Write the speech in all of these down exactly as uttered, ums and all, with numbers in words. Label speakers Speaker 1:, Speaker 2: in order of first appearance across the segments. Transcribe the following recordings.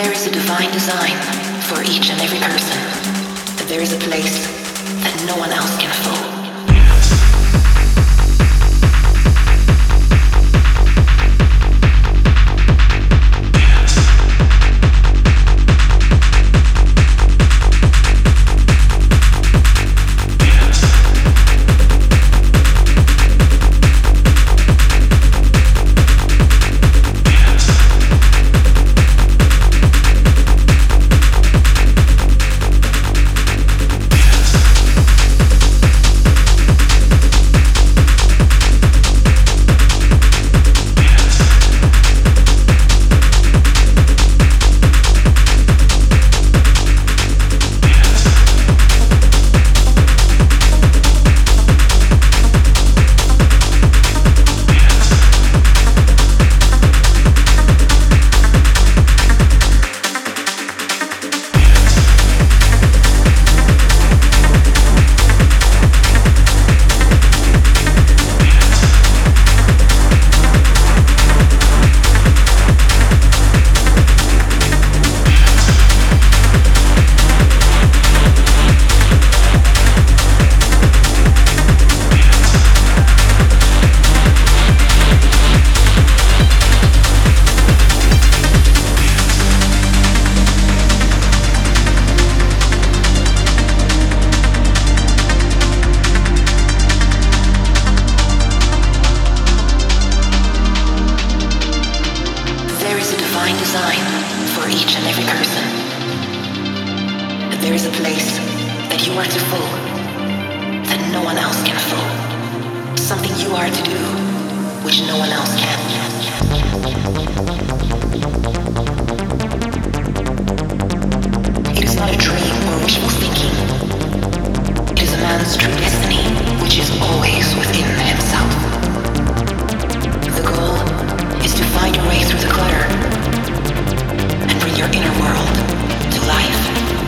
Speaker 1: There is a divine design for each and every person. There is a place that no one else can fill. Design for each and every person. There is a place that you are to fill, that no one else can fill. Something you are to do, which no one else can. It is not a dream or wishful thinking. It is a man's true destiny, which is always within himself. The goal is to find your way through the clutter and bring your inner world to life.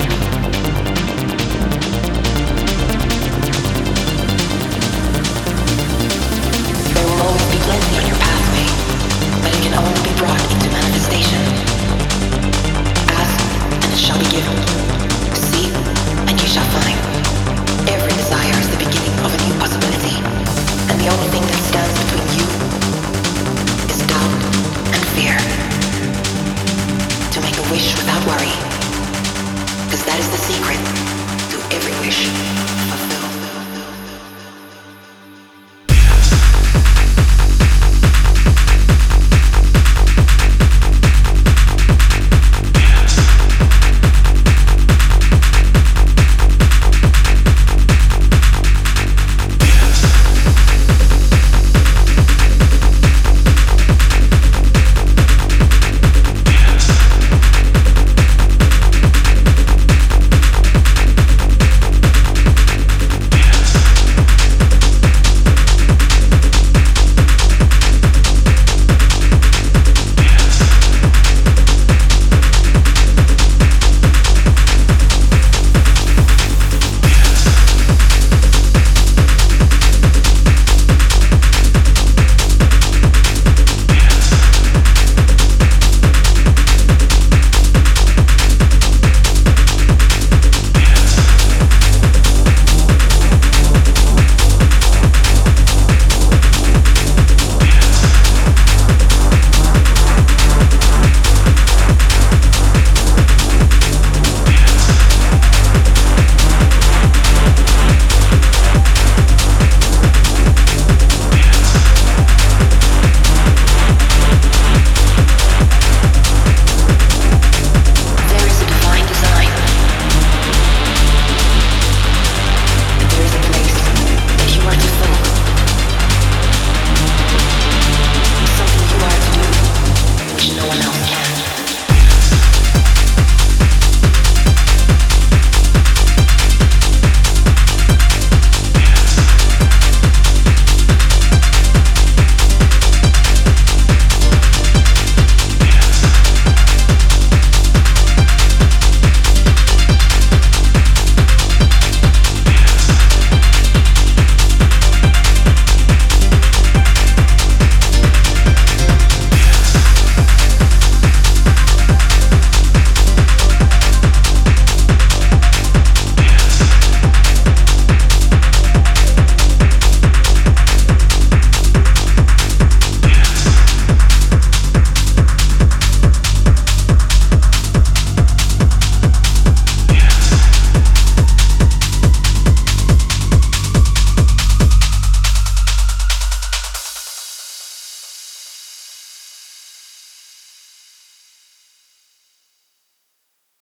Speaker 1: There will always be plenty on your pathway, but it can only be brought into manifestation. Ask, and it shall be given. Seek, and you shall find. Every desire is the beginning of a new possibility, and the only thing that stands between you is doubt and fear. To make a wish without worry, because that is the secret to every wish fulfilled.